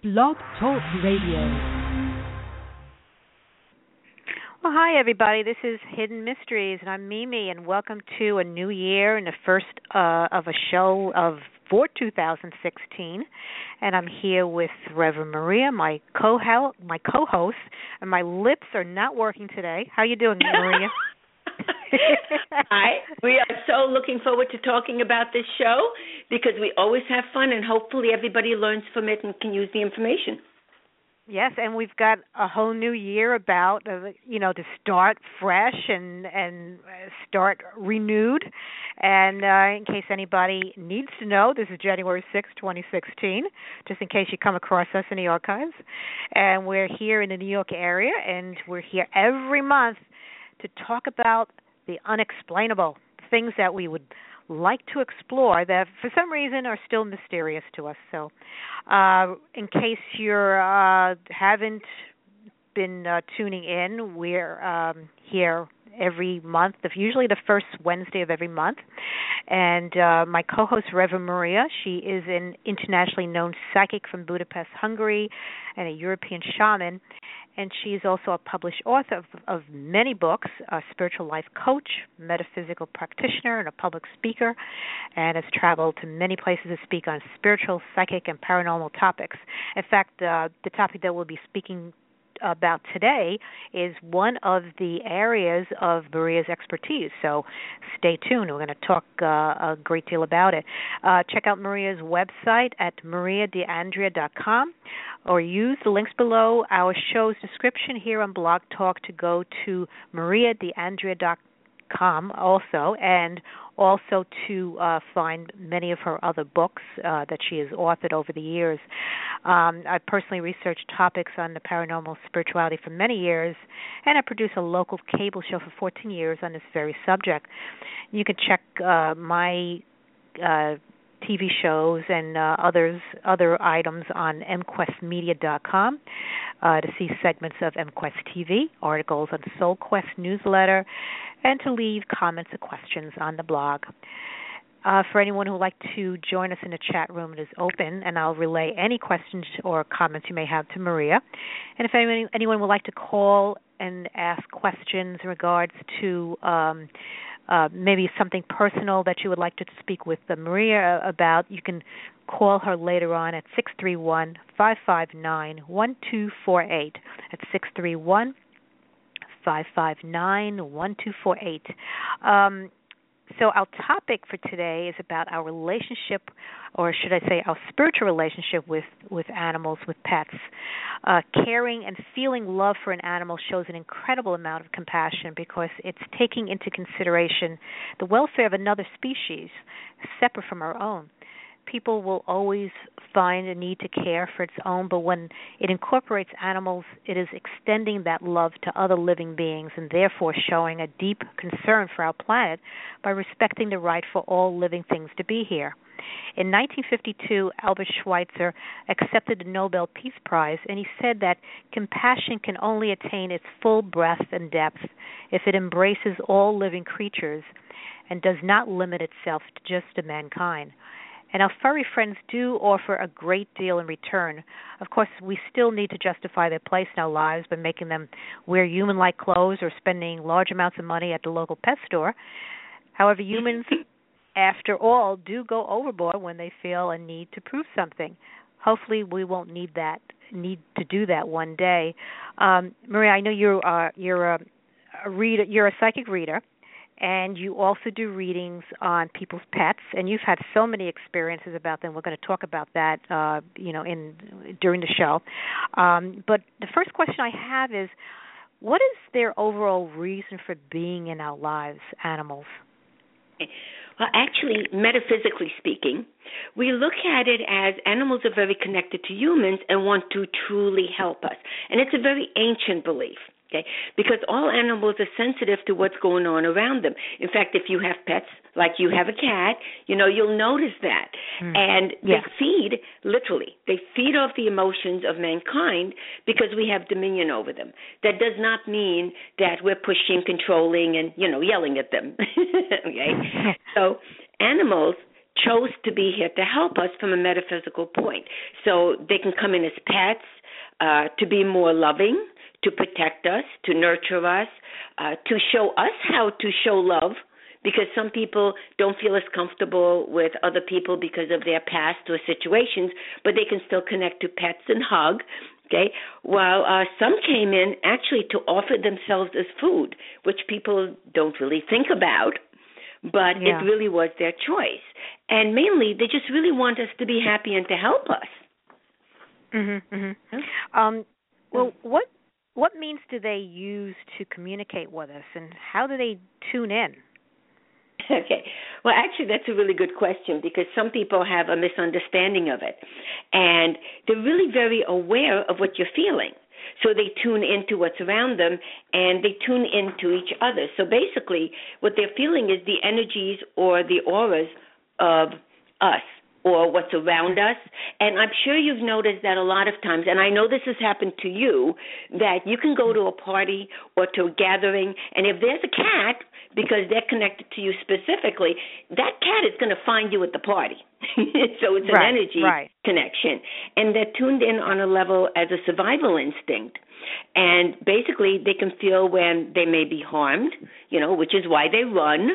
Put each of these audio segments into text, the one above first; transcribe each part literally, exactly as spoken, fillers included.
Blog Talk Radio. Well, hi, everybody. This is Hidden Mysteries, and I'm Mimi, and welcome to a new year and the first uh, of a show of for two thousand sixteen. And I'm here with Reverend Maria, my co my co-host, and my lips are not working today. How you doing, Maria? Hi. We are so looking forward to talking about this show because we always have fun, and hopefully everybody learns from it and can use the information. Yes, and we've got a whole new year about, uh, you know, to start fresh and and start renewed. And uh, in case anybody needs to know, this is January sixth, twenty sixteen, just in case you come across us in the archives. And we're here in the New York area, and we're here every month to talk about the unexplainable, things that we would like to explore that for some reason are still mysterious to us. So uh, in case you uh, haven't been uh, tuning in, we're um, here every month, usually the first Wednesday of every month. And uh, my co-host, Reverend Maria, she is an internationally known psychic from Budapest, Hungary, and a European shaman. And she is also a published author of, of many books, a spiritual life coach, metaphysical practitioner, and a public speaker, and has traveled to many places to speak on spiritual, psychic, and paranormal topics. In fact, uh, the topic that we'll be speaking about today is one of the areas of Maria's expertise. So stay tuned. We're going to talk uh, a great deal about it. Uh, check out Maria's website at maria de andrea dot com or use the links below our show's description here on Blog Talk to go to maria de andrea dot com also, and also to uh, find many of her other books uh, that she has authored over the years. Um, I personally researched topics on the paranormal spirituality for many years, and I produced a local cable show for fourteen years on this very subject. You can check uh, my uh, T V shows and uh, others other items on m quest media dot com uh, to see segments of MQuest T V, articles on SoulQuest newsletter, and to leave comments or questions on the blog. Uh, for anyone who would like to join us in the chat room, it is open, and I'll relay any questions or comments you may have to Maria. And if anyone, anyone would like to call and ask questions in regards to um, uh, maybe something personal that you would like to speak with uh, Maria about, you can call her later on at six three one, five five nine, one two four eight. At six three one, five five nine, one two four eight. Um, so our topic for today is about our relationship, or should I say our spiritual relationship with, with animals, with pets. Uh, caring and feeling love for an animal shows an incredible amount of compassion because it's taking into consideration the welfare of another species separate from our own. People will always find a need to care for its own, but when it incorporates animals, it is extending that love to other living beings and therefore showing a deep concern for our planet by respecting the right for all living things to be here. In nineteen fifty-two, Albert Schweitzer accepted the Nobel Peace Prize, and he said that compassion can only attain its full breadth and depth if it embraces all living creatures and does not limit itself to just to mankind. And our furry friends do offer a great deal in return. Of course, we still need to justify their place in our lives by making them wear human-like clothes or spending large amounts of money at the local pet store. However, humans, after all, do go overboard when they feel a need to prove something. Hopefully, we won't need that need to do that one day. Um, Maria, I know you're uh, you're a, a reader. You're a psychic reader. And you also do readings on people's pets, and you've had so many experiences about them. We're going to talk about that, uh, you know, in during the show. Um, but the first question I have is, what is their overall reason for being in our lives, animals? Well, actually, metaphysically speaking, we look at it as animals are very connected to humans and want to truly help us. And it's a very ancient belief. Okay, because all animals are sensitive to what's going on around them. In fact, if you have pets, like you have a cat, you know, you'll notice that. Mm. And yeah. they feed, literally, they feed off the emotions of mankind because we have dominion over them. That does not mean that we're pushing, controlling, and, you know, yelling at them. Okay? So animals chose to be here to help us from a metaphysical point. So they can come in as pets, uh, to be more loving, to protect us, to nurture us, uh, to show us how to show love, because some people don't feel as comfortable with other people because of their past or situations, but they can still connect to pets and hug. Okay, while uh, some came in actually to offer themselves as food, which people don't really think about, but yeah. it really was their choice. And mainly, they just really want us to be happy and to help us. Mm-hmm, mm-hmm. Um, well, what what means do they use to communicate with us, and how do they tune in? Okay. Well, actually, that's a really good question, because some people have a misunderstanding of it. And they're really very aware of what you're feeling. So they tune into what's around them, and they tune into each other. So basically, what they're feeling is the energies or the auras of us, or what's around us. And I'm sure you've noticed that a lot of times, and I know this has happened to you, that you can go to a party or to a gathering, and if there's a cat, because they're connected to you specifically, that cat is going to find you at the party. So it's an right, energy right. connection. And they're tuned in on a level as a survival instinct. And basically, they can feel when they may be harmed, you know, which is why they run.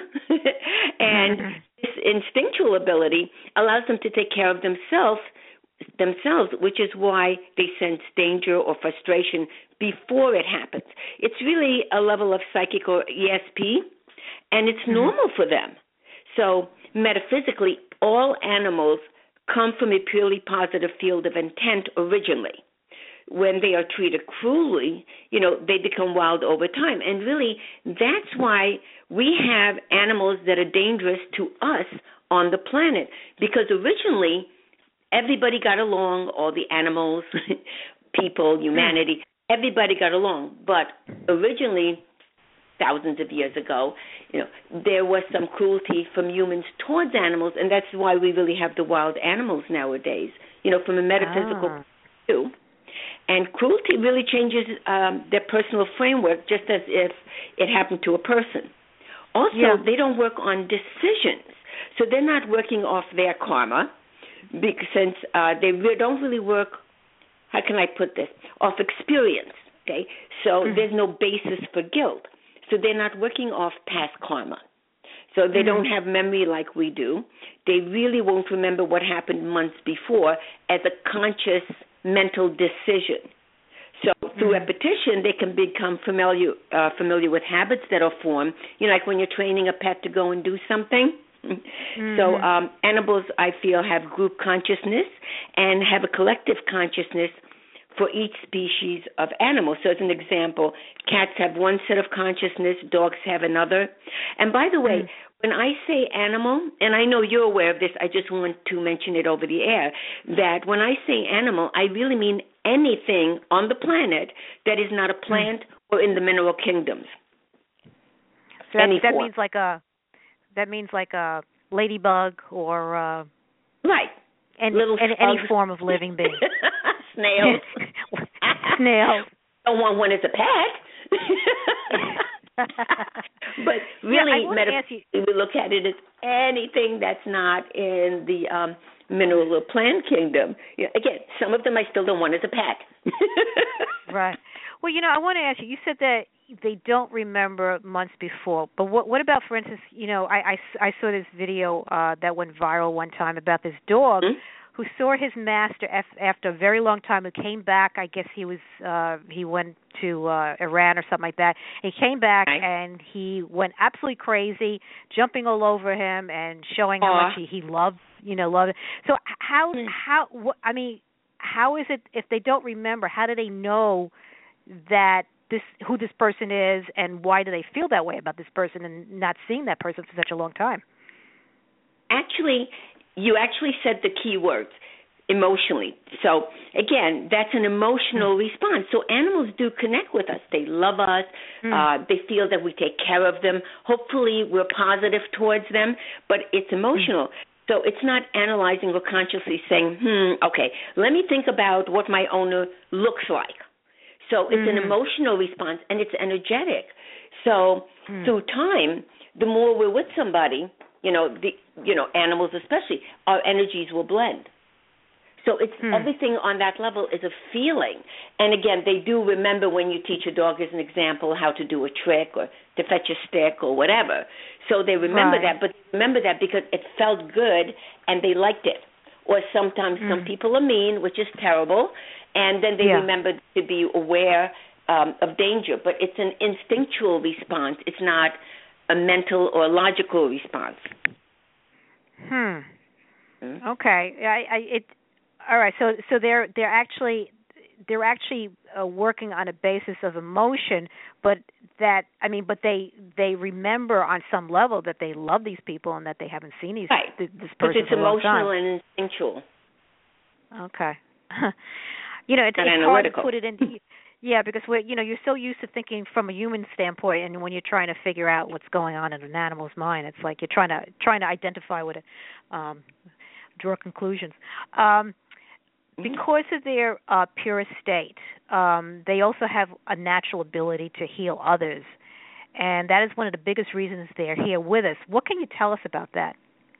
And this instinctual ability allows them to take care of themselves, themselves, which is why they sense danger or frustration before it happens. It's really a level of psychic or E S P, and it's mm-hmm. normal for them. So metaphysically, all animals come from a purely positive field of intent originally. When they are treated cruelly, you know, they become wild over time. And really, that's why we have animals that are dangerous to us on the planet. Because originally, everybody got along, all the animals, people, humanity, everybody got along. But originally, thousands of years ago, you know, there was some cruelty from humans towards animals, and that's why we really have the wild animals nowadays, you know, from a metaphysical ah. point of view. And cruelty really changes um, their personal framework, just as if it happened to a person. Also, yeah. they don't work on decisions. So they're not working off their karma, because since uh, they re- don't really work, how can I put this, off experience, okay? So mm-hmm. there's no basis for guilt. So they're not working off past karma. So they mm-hmm. don't have memory like we do. They really won't remember what happened months before as a conscious mental decision. So through mm-hmm. repetition, they can become familiar uh, familiar with habits that are formed. You know, like when you're training a pet to go and do something. Mm-hmm. So um, animals, I feel, have group consciousness and have a collective consciousness for each species of animal. So as an example, cats have one set of consciousness, dogs have another. And by the way, mm-hmm. when I say animal, and I know you're aware of this, I just want to mention it over the air, that when I say animal, I really mean anything on the planet that is not a plant mm-hmm. or in the mineral kingdoms. So that, that means like a that means like a ladybug or uh, right, any, Little any, any form of living being. Snails. Snails. Don't want one as a pet. But really, yeah, metaphysically, we look at it as anything that's not in the um, mineral or plant kingdom. You know, again, some of them I still don't want as a pet. Right. Well, you know, I want to ask you, you said that they don't remember months before, but what, what about, for instance, you know, I, I, I saw this video uh, that went viral one time about this dog mm-hmm. who saw his master af- after a very long time, who came back. I guess he was uh, he went to uh, Iran or something like that. He came back right. and he went absolutely crazy, jumping all over him and showing Aww. how much he, he loved, you know, loved it. So how mm. how what, I mean, how is it if they don't remember? How do they know that this who this person is, and why do they feel that way about this person and not seeing that person for such a long time? Actually, you actually said the key words, emotionally. So, again, that's an emotional mm. response. So animals do connect with us. They love us. Mm. Uh, they feel that we take care of them. Hopefully, we're positive towards them, but it's emotional. Mm. So it's not analyzing or consciously saying, hmm, okay, let me think about what my owner looks like. So it's mm. an emotional response, and it's energetic. So mm. through time, the more we're with somebody, you know, the you know, animals especially, our energies will blend. So it's hmm. everything on that level is a feeling. And again, they do remember when you teach a dog, as an example, how to do a trick or to fetch a stick or whatever. So they remember right. that, but they remember that because it felt good and they liked it. Or sometimes mm. some people are mean, which is terrible, and then they yeah. remember to be aware um, of danger. But it's an instinctual response. It's not a mental or logical response. Hmm. Hmm? Okay. I, I it. All right. So so they're they're actually they're actually uh, working on a basis of emotion, but that I mean, but they they remember on some level that they love these people and that they haven't seen these right. th- this Because person it's for a long time. emotional and instinctual. Okay. you know, it's, Not it's hard analytical. to put it into. Yeah, because we're you know you're so used to thinking from a human standpoint, and when you're trying to figure out what's going on in an animal's mind, it's like you're trying to trying to identify what it, um, draw conclusions. Um, Because of their uh, pure state, um, they also have a natural ability to heal others, and that is one of the biggest reasons they're here with us. What can you tell us about that?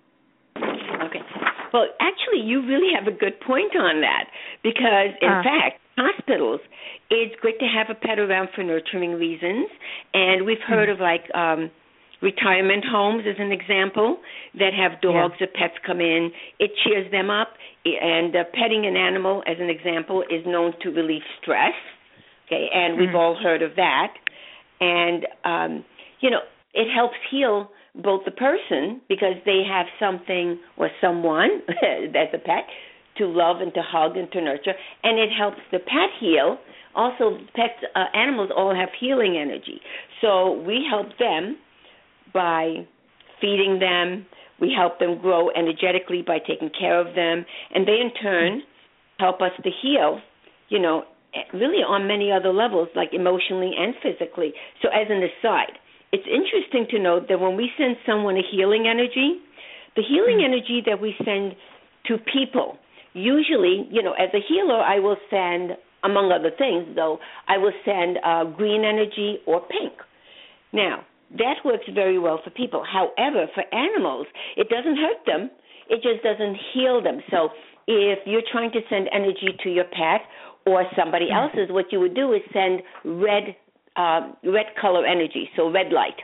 Okay. Well, actually, you really have a good point on that because, in uh. fact, hospitals, it's great to have a pet around for nurturing reasons, and we've heard mm-hmm. of, like, um, retirement homes, as an example, that have dogs yeah. or pets come in. It cheers them up, and uh, petting an animal, as an example, is known to relieve stress. Okay, and we've mm-hmm. all heard of that. And um, you know, it helps heal both the person because they have something or someone as a pet to love and to hug and to nurture, and it helps the pet heal. Also, pets, uh, animals all have healing energy, so we help them by feeding them. We help them grow energetically by taking care of them. And they, in turn, help us to heal, you know, really on many other levels, like emotionally and physically. So as an aside, it's interesting to note that when we send someone a healing energy, the healing mm-hmm. energy that we send to people, usually, you know, as a healer, I will send, among other things, though, I will send uh, green energy or pink. Now, that works very well for people. However, for animals, it doesn't hurt them. It just doesn't heal them. So if you're trying to send energy to your pet or somebody else's, what you would do is send red um, red color energy, so red light.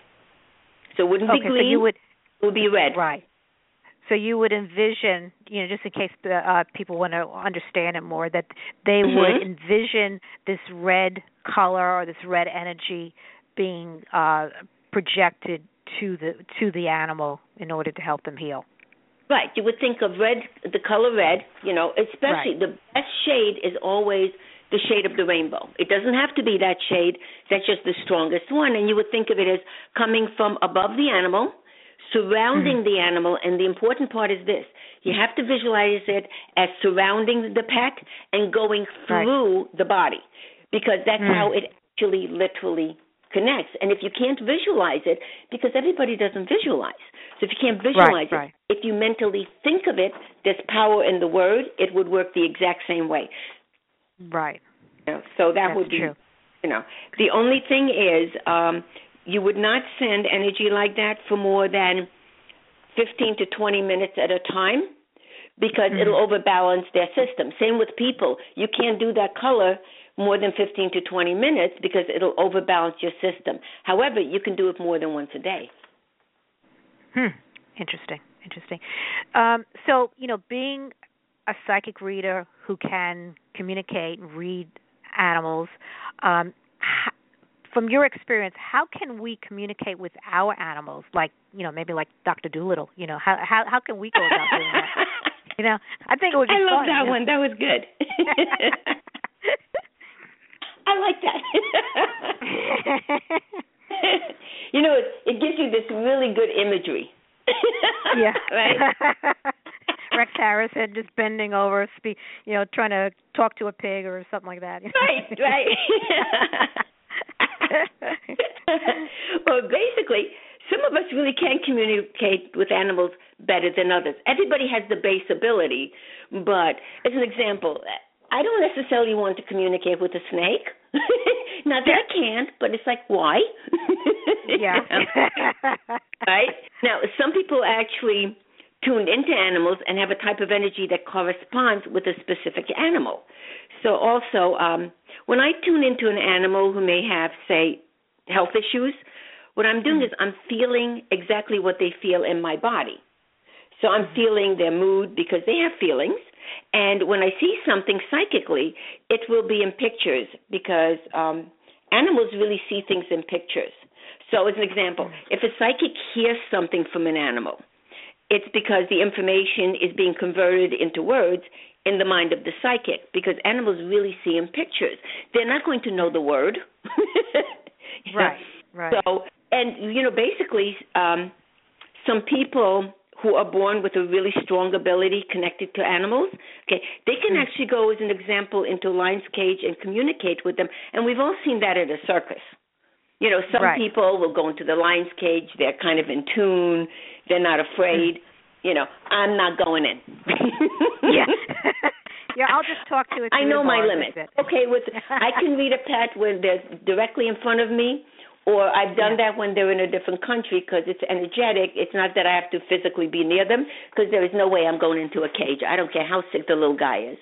So it wouldn't okay, be green, so you would, it would be red. Right. So you would envision, you know, just in case uh, people want to understand it more, that they mm-hmm. would envision this red color or this red energy being uh, projected to the to the animal in order to help them heal. Right. You would think of red, the color red, you know, especially right. the best shade is always the shade of the rainbow. It doesn't have to be that shade. That's just the strongest one. And you would think of it as coming from above the animal, surrounding mm-hmm. the animal. And the important part is this. You have to visualize it as surrounding the pet and going through right. the body, because that's mm-hmm. how it actually literally connects. And if you can't visualize it, because everybody doesn't visualize. So if you can't visualize right, right. it, if you mentally think of it, there's power in the word, it would work the exact same way. Right. You know, so that That's would be, true. you know, the only thing is um, you would not send energy like that for more than fifteen to twenty minutes at a time, because mm-hmm. it'll overbalance their system. Same with people. You can't do that color more than fifteen to twenty minutes because it'll overbalance your system. However, you can do it more than once a day. Hmm. Interesting. Interesting. Um, so, you know, being a psychic reader who can communicate and read animals, um, ha- from your experience, how can we communicate with our animals? Like, you know, maybe like Doctor Dolittle. You know, how how how can we go about doing that? You know, I think it would be I love fun, that you know? one. That was good. I like that. You know, it, it gives you this really good imagery. Yeah. Right? Rex Harrison just bending over, spe- you know, trying to talk to a pig or something like that. Right, right. Well, basically, some of us really can communicate with animals better than others. Everybody has the base ability, but as an example, I don't necessarily want to communicate with a snake. Not that I can't, but it's like, why? Yeah. You know? Right? Now, some people actually tuned into animals and have a type of energy that corresponds with a specific animal. So also, um, when I tune into an animal who may have, say, health issues, what I'm doing is I'm feeling exactly what they feel in my body. So I'm feeling their mood because they have feelings. And when I see something psychically, it will be in pictures because um, animals really see things in pictures. So as an example, if a psychic hears something from an animal, it's because the information is being converted into words in the mind of the psychic, because animals really see in pictures. They're not going to know the word. Right, right. So, and, you know, basically, um, some people who are born with a really strong ability connected to animals, okay, they can mm. actually go, as an example, into a lion's cage and communicate with them. And we've all seen that at a circus. You know, some right. people will go into the lion's cage. They're kind of in tune. They're not afraid. Mm. You know, I'm not going in. Yeah. Yeah, I'll just talk to it. I know my limit. Okay, with I can read a pet when they're directly in front of me, or I've done yeah. that when they're in a different country because it's energetic. It's not that I have to physically be near them, because there is no way I'm going into a cage. I don't care how sick the little guy is.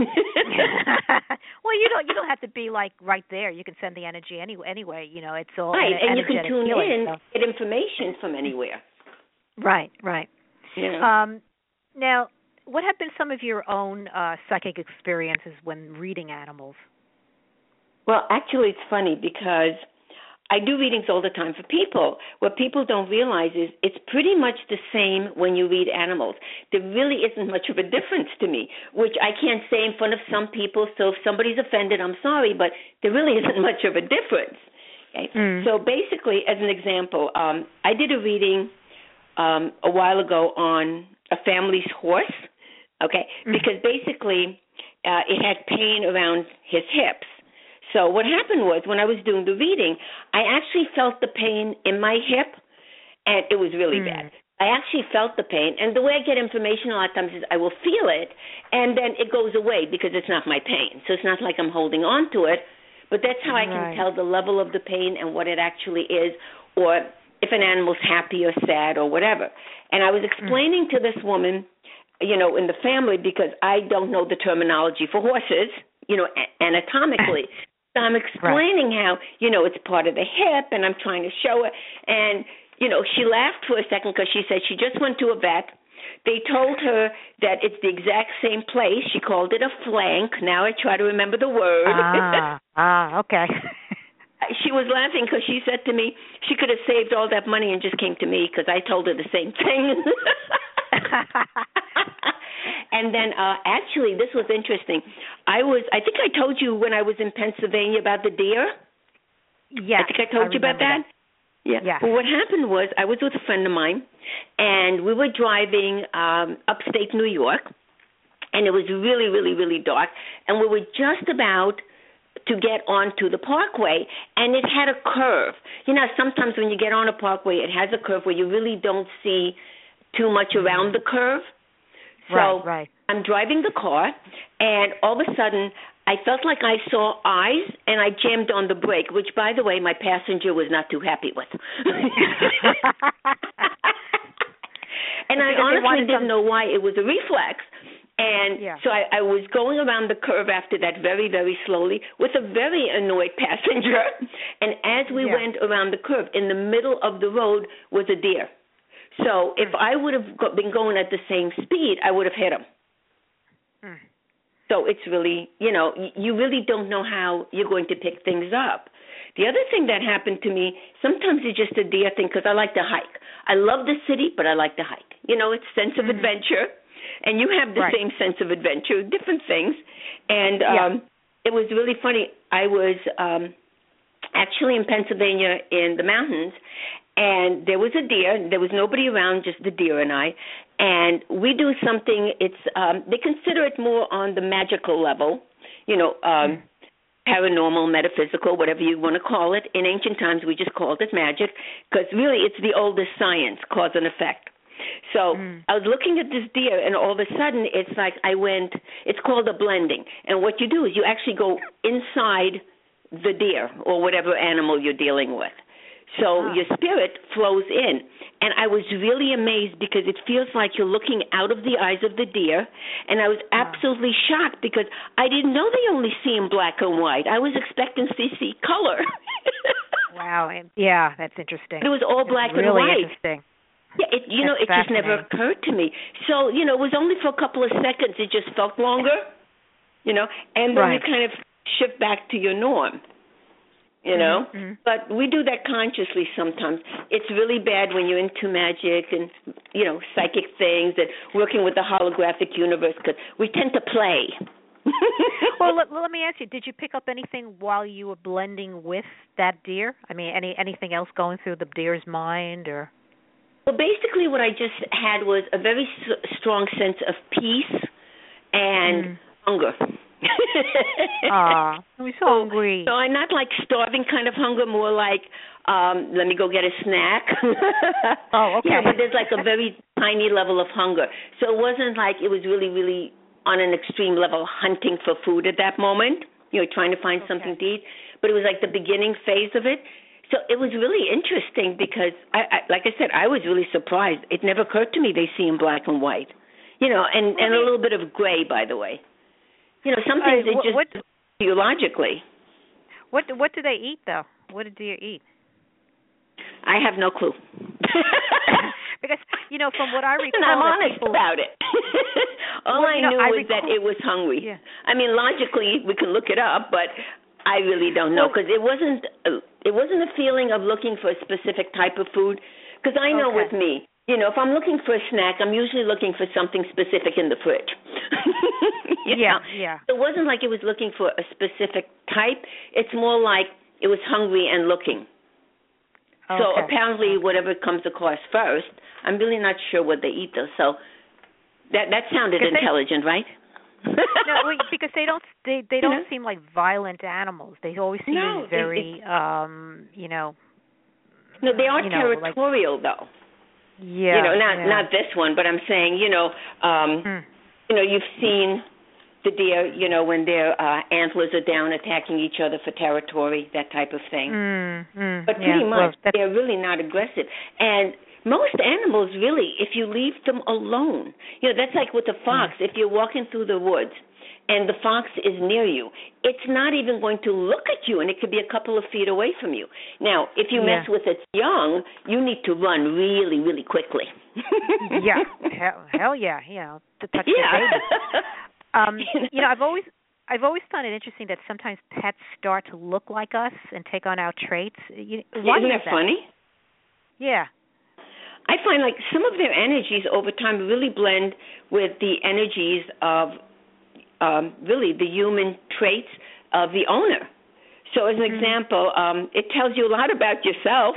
Well, you don't you don't have to be like right there. You can send the energy any, anyway. You know, it's all right, en- and you can tune healing, in, so. get information from anywhere. Right, right. Yeah. Um, now, what have been some of your own uh, psychic experiences when reading animals? Well, actually, it's funny because I do readings all the time for people. What people don't realize is it's pretty much the same when you read animals. There really isn't much of a difference to me, which I can't say in front of some people. So if somebody's offended, I'm sorry, but there really isn't much of a difference. Okay? Mm. So basically, as an example, um, I did a reading um, a while ago on a family's horse, okay, mm. because basically uh, it had pain around his hips. So what happened was, when I was doing the reading, I actually felt the pain in my hip, and it was really mm. bad. I actually felt the pain, and the way I get information a lot of times is I will feel it, and then it goes away because it's not my pain. So it's not like I'm holding on to it, but that's how I can right. tell the level of the pain and what it actually is, or if an animal's happy or sad or whatever. And I was explaining mm. to this woman, you know, in the family, because I don't know the terminology for horses, you know, anatomically. So I'm explaining right. how, you know, it's part of the hip, and I'm trying to show her. And, you know, she laughed for a second because she said she just went to a vet. They told her that it's the exact same place. She called it a flank. Now I try to remember the word. Ah, ah okay. She was laughing because she said to me she could have saved all that money and just came to me because I told her the same thing. And then uh, actually, this was interesting. I was, I think I told you when I was in Pennsylvania about the deer. Yeah, I think I told I you about that. that. Yeah. Yeah. Well, what happened was I was with a friend of mine, and we were driving um, upstate New York, and it was really, really, really dark, and we were just about to get onto the parkway, and it had a curve. You know, sometimes when you get on a parkway, it has a curve where you really don't see too much around the curve. So right, right. I'm driving the car, and all of a sudden, I felt like I saw eyes, and I jammed on the brake, which, by the way, my passenger was not too happy with. And I honestly didn't know why. It was a reflex. And yeah. so I, I was going around the curve after that very, very slowly with a very annoyed passenger. And as we yeah. went around the curve, in the middle of the road was a deer. So if I would have been going at the same speed, I would have hit him. Mm. So it's really, you know, you really don't know how you're going to pick things up. The other thing that happened to me, sometimes it's just a deer thing because I like to hike. I love the city, but I like to hike. You know, it's sense of mm-hmm. adventure. And you have the right. same sense of adventure, different things. And um, yeah. it was really funny. I was um, actually in Pennsylvania in the mountains, and there was a deer. There was nobody around, just the deer and I. And we do something, it's um, they consider it more on the magical level, you know, um, mm. paranormal, metaphysical, whatever you want to call it. In ancient times, we just called it magic because really it's the oldest science, cause and effect. So mm. I was looking at this deer, and all of a sudden, it's like I went, it's called a blending. And what you do is you actually go inside the deer or whatever animal you're dealing with. So Ah. your spirit flows in. And I was really amazed because it feels like you're looking out of the eyes of the deer. And I was absolutely shocked because I didn't know they only see in black and white. I was expecting to see color. Wow. Yeah, that's interesting. It was all That's black really and white. Interesting. Yeah, it, you That's know, it just never occurred to me. So, you know, it was only for a couple of seconds. It just felt longer, you know, and then Right. you kind of shift back to your norm, you know. Mm-hmm. But we do that consciously sometimes. It's really bad when you're into magic and, you know, psychic things and working with the holographic universe because we tend to play. Well, let, let me ask you, did you pick up anything while you were blending with that deer? I mean, any anything else going through the deer's mind or? Well, basically what I just had was a very s- strong sense of peace and Mm. hunger. Ah, I was so hungry. So I'm not like starving kind of hunger, more like um, let me go get a snack. Oh, okay. Yeah, but there's like a very tiny level of hunger. So it wasn't like it was really, really on an extreme level hunting for food at that moment, you know, trying to find Okay. something to eat. But it was like the beginning phase of it. So it was really interesting because, I, I, like I said, I was really surprised. It never occurred to me they see in black and white, you know, and, and a little bit of gray, by the way. You know, some things Uh, it what, just what biologically. what what do they eat though? What do deer eat? I have no clue. Because you know, from what I recall, and I'm that honest people, about it. All Well, I you know, knew I was that recall- it was hungry. Yeah. I mean, logically we can look it up, but I really don't know because it wasn't uh, it wasn't a feeling of looking for a specific type of food. Because I know Okay. with me, you know, if I'm looking for a snack, I'm usually looking for something specific in the fridge. You Yeah, know? yeah. It wasn't like it was looking for a specific type. It's more like it was hungry and looking. So Okay. apparently, whatever comes across first, I'm really not sure what they eat though. So that that sounded 'Cause they- intelligent, right? No, wait, because they don't they they You don't know? seem like violent animals. They always seem No, it- very um, you know. No, they are you know, like- territorial though. Yeah. You know, not yeah. not this one, but I'm saying, you know, um, Hmm. you know, you've seen the deer, you know, when their uh, antlers are down, attacking each other for territory, that type of thing. Mm, mm, But yeah. pretty Well, much, that's- they're really not aggressive. And most animals, really, if you leave them alone, you know, that's like with the fox. Mm. If you're walking through the woods and the fox is near you, it's not even going to look at you, and it could be a couple of feet away from you. Now, if you Yeah. mess with its young, you need to run really, really quickly. yeah. Hell, hell yeah. You know, to touch Yeah. the baby. Um, you know, I've always I've always found it interesting that sometimes pets start to look like us and take on our traits. You, why Isn't is that funny? Yeah. I find like some of their energies over time really blend with the energies of um, really the human traits of the owner. So as an Mm-hmm. example, um, it tells you a lot about yourself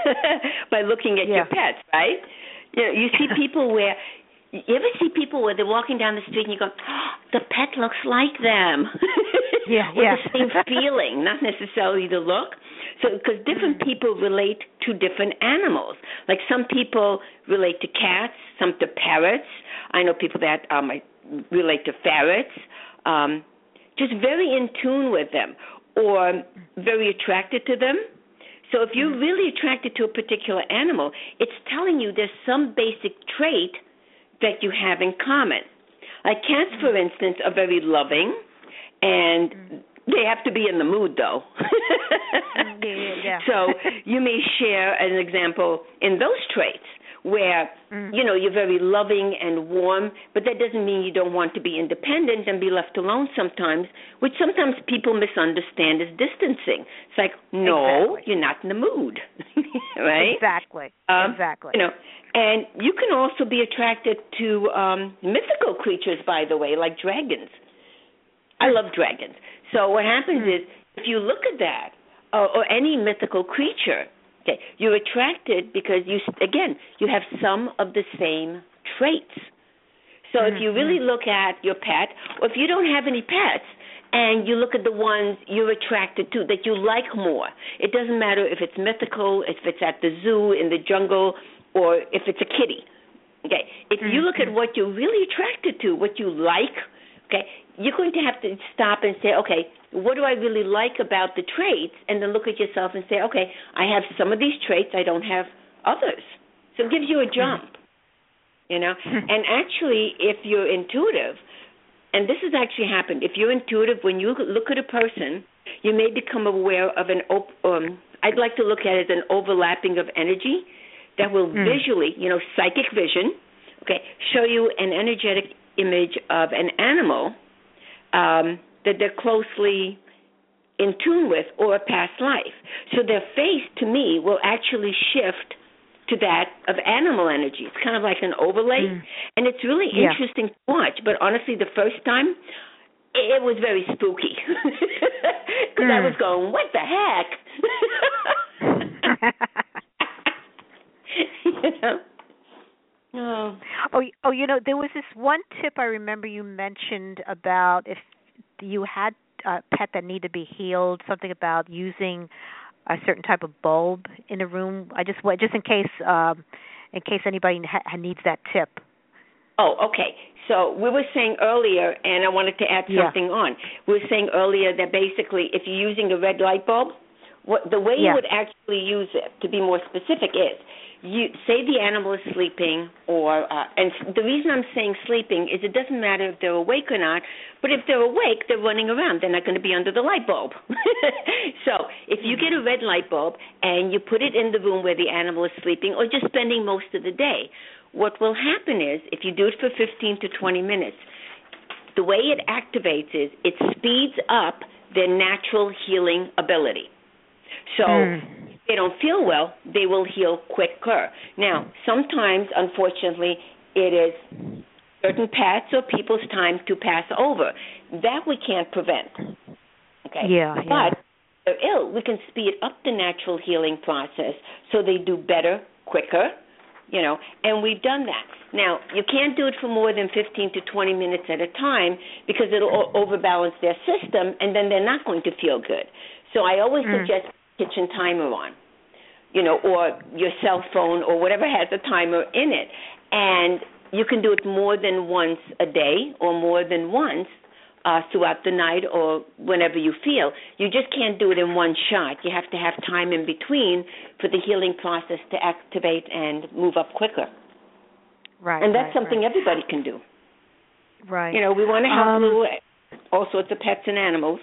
by looking at Yeah. your pets, right? You know, you see people where you ever see people where they're walking down the street and you go, oh, the pet looks like them. Yeah, With yeah. the same feeling, not necessarily the look. So, because different Mm. people relate to different animals. Like some people relate to cats, some to parrots. I know people that um, relate to ferrets. Um, just very in tune with them or very attracted to them. So if you're really attracted to a particular animal, it's telling you there's some basic trait that you have in common. Like cats, for instance, are very loving, and they have to be in the mood, though. yeah, yeah, yeah. So you may share an example in those traits where, Mm. you know, you're very loving and warm, but that doesn't mean you don't want to be independent and be left alone sometimes, which sometimes people misunderstand as distancing. It's like, no, Exactly. you're not in the mood, right? Exactly. Um, exactly. You know, and you can also be attracted to um, mythical creatures, by the way, like dragons. I love dragons. So what happens Mm. is, if you look at that, or, or any mythical creature, okay, you're attracted because you, again, you have some of the same traits. So Mm-hmm. if you really look at your pet, or if you don't have any pets, and you look at the ones you're attracted to that you like more, it doesn't matter if it's mythical, if it's at the zoo, in the jungle, or if it's a kitty. Okay, if you look at what you're really attracted to, what you like, okay, you're going to have to stop and say, okay, what do I really like about the traits, and then look at yourself and say, okay, I have some of these traits, I don't have others. So it gives you a jump, you know. And actually, if you're intuitive, and this has actually happened, if you're intuitive, when you look at a person, you may become aware of an, op- um, I'd like to look at it as an overlapping of energy that will mm. visually, you know, psychic vision, okay, show you an energetic image of an animal um, that they're closely in tune with or a past life. So their face, to me, will actually shift to that of animal energy. It's kind of like an overlay, mm. and it's really yeah. interesting to watch. But honestly, the first time, it was very spooky because mm. I was going, what the heck? You know? Oh. oh, oh, you know, there was this one tip I remember you mentioned about if you had a pet that needed to be healed, something about using a certain type of bulb in a room. I just just in case um, in case anybody ha- needs that tip. Oh, okay. So we were saying earlier, and I wanted to add something yeah. on. We were saying earlier that basically if you're using a red light bulb, what, the way yeah. you would actually use it, to be more specific, is you say the animal is sleeping, or uh, and the reason I'm saying sleeping is it doesn't matter if they're awake or not, but if they're awake, they're running around. They're not going to be under the light bulb. So if you get a red light bulb and you put it in the room where the animal is sleeping or just spending most of the day, what will happen is if you do it for fifteen to twenty minutes, the way it activates is it speeds up their natural healing ability. So mm. if they don't feel well, they will heal quicker. Now, sometimes, unfortunately, it is certain pets or people's time to pass over. That we can't prevent. Okay? Yeah, but yeah. if they're ill, we can speed up the natural healing process so they do better, quicker, you know, and we've done that. Now, you can't do it for more than fifteen to twenty minutes at a time because it'll overbalance their system, and then they're not going to feel good. So I always mm. suggest kitchen timer on, you know, or your cell phone or whatever has a timer in it. And you can do it more than once a day or more than once uh, throughout the night or whenever you feel. You just can't do it in one shot. You have to have time in between for the healing process to activate and move up quicker. Right. And that's right, something right. everybody can do. Right. You know, we want to help um, all sorts of pets and animals.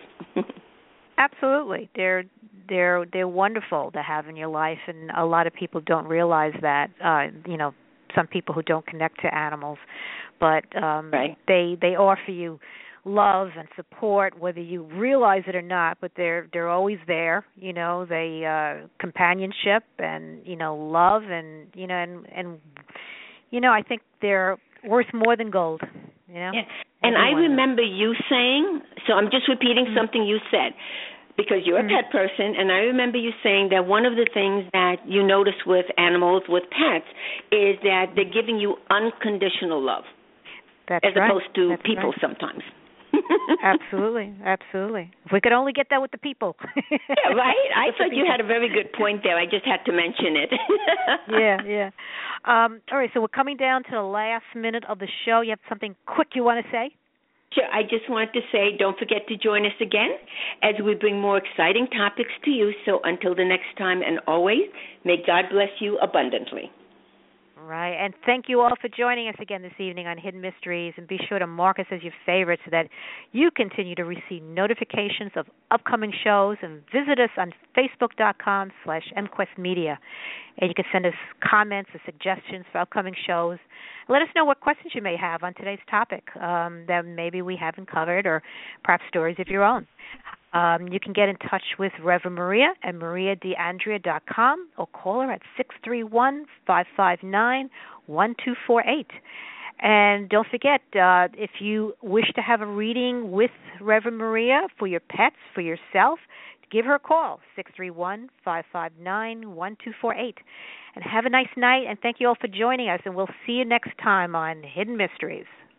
Absolutely. They're they're they're wonderful to have in your life, and a lot of people don't realize that. Uh, you know, some people who don't connect to animals, but um, right. they they offer you love and support, whether you realize it or not. But they're they're always there. You know, they uh, companionship and you know love and you know and and you know I think they're worth more than gold. You know. Yeah. And I remember you saying, so I'm just repeating mm-hmm. something you said, because you're a mm-hmm. pet person, and I remember you saying that one of the things that you notice with animals, with pets, is that they're giving you unconditional love. That's as right. opposed to That's people right. sometimes. Absolutely, absolutely. If we could only get that with the people. Yeah, right? I thought you had a very good point there. I just had to mention it. yeah, yeah. Um, all right, so we're coming down to the last minute of the show. You have something quick you want to say? Sure. I just wanted to say don't forget to join us again as we bring more exciting topics to you. So until the next time, and always, may God bless you abundantly. Right, and thank you all for joining us again this evening on Hidden Mysteries, and be sure to mark us as your favorite so that you continue to receive notifications of upcoming shows, and visit us on facebook.com slash mquestmedia, and you can send us comments or suggestions for upcoming shows. Let us know what questions you may have on today's topic um, that maybe we haven't covered, or perhaps stories of your own. Um, you can get in touch with Reverend Maria at maria de andrea dot com or call her at six three one, five five nine, one two four eight. And don't forget, uh, if you wish to have a reading with Reverend Maria for your pets, for yourself, give her a call, six three one, five five nine, one two four eight. And have a nice night, and thank you all for joining us, and we'll see you next time on Hidden Mysteries.